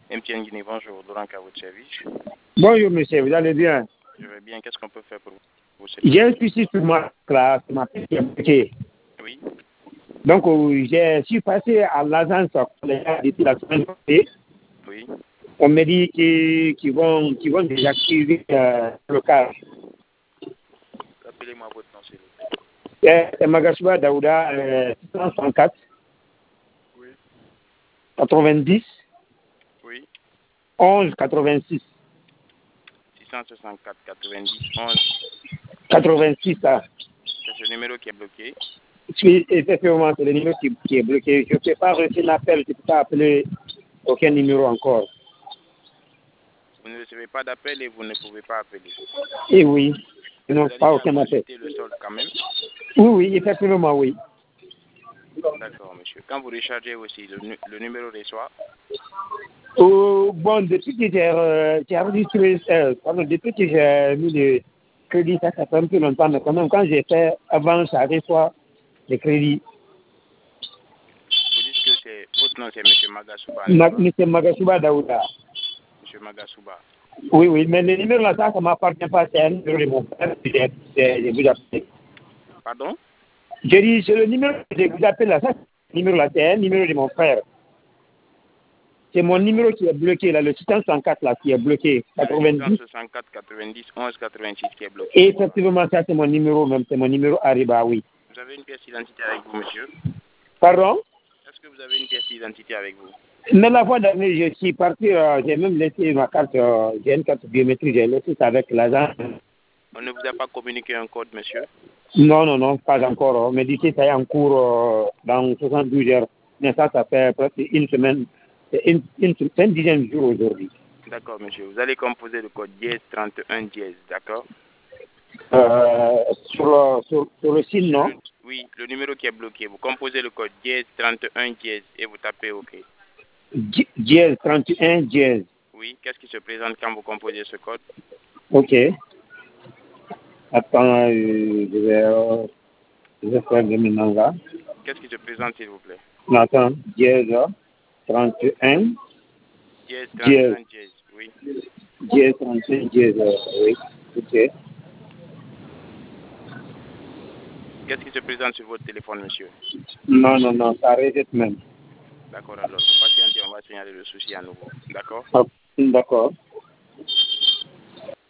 MTN Guinée, bonjour. Laurent à votre service. Bonjour monsieur, vous allez bien? Je vais bien. Qu'est-ce qu'on peut faire pour vous? J'ai un souci sur ma classe, ma petite est bloquée. Oui. Donc, je suis passé à l'agence depuis la semaine passée. Oui. On me dit qu'ils vont désactiver le cas. Appelez-moi votre nom, s'il vous plaît. C'est Magasuba Daouda, 664 Oui. 90 Oui. 11 86. 664 90 11. 86, ça. C'est ce numéro qui est bloqué. Oui, effectivement, c'est le numéro qui est bloqué. Je ne peux pas reçu l'appel, je ne peux pas appeler aucun numéro encore. Vous ne recevez pas d'appel et vous ne pouvez pas appeler. Et oui, Vous non, allez pas bien aucun appel. consulter le solde quand même. Oui, effectivement, oui. D'accord, monsieur. Quand vous rechargez aussi, le numéro reçoit. Bon, depuis que j'ai enregistré, depuis que j'ai mis le crédit, ça fait un peu longtemps, mais quand même, quand j'ai fait avant, ça reçoit le crédit. Vous dites que c'est votre nom, c'est monsieur Magasuba, n'est-ce pas? Monsieur Magasuba Daouda. Monsieur Magasuba. Oui, mais le numéro là, ça ne m'appartient pas, c'est un numéro de mon frère que je vous appelle. Pardon? Je dis, c'est le numéro que je vous appelle là, ça, ce numéro là, c'est un numéro de mon frère. C'est mon numéro qui est bloqué, là, le 664 là, qui est bloqué. 90. 664 90 11 86 qui est bloqué. Et effectivement, ça, c'est mon numéro même, c'est mon numéro Ariba, oui. Vous avez une pièce d'identité avec vous, monsieur? Pardon? Est-ce que vous avez une pièce d'identité avec vous? Mais la fois dernière, je suis parti, j'ai même laissé ma carte, j'ai une carte biométrique, j'ai laissé ça avec l'agent. On ne vous a pas communiqué un code, monsieur? Non, pas encore. On me dit que ça est en cours dans 72 heures. Mais ça fait presque une semaine, c'est une dizaine de jours aujourd'hui. D'accord, monsieur. Vous allez composer le code dièse 31 dièse, d'accord? Sur le site, non? Oui, le numéro qui est bloqué. Vous composez le code dièse 31 dièse et vous tapez OK. Dièse 31 dièse. Oui, qu'est-ce qui se présente quand vous composez ce code? Ok. Attends, je vais faire de maintenant là. Qu'est-ce qui se présente, s'il vous plaît? Attends, dièse 31 dièse 31 dièse. dièse, oui. Dièse 31 dièse, oui. Ok. Qu'est-ce qui se présente sur votre téléphone, monsieur? Non, ça rejette même. D'accord, alors, patientez, on va signaler le souci à nouveau. D'accord? D'accord.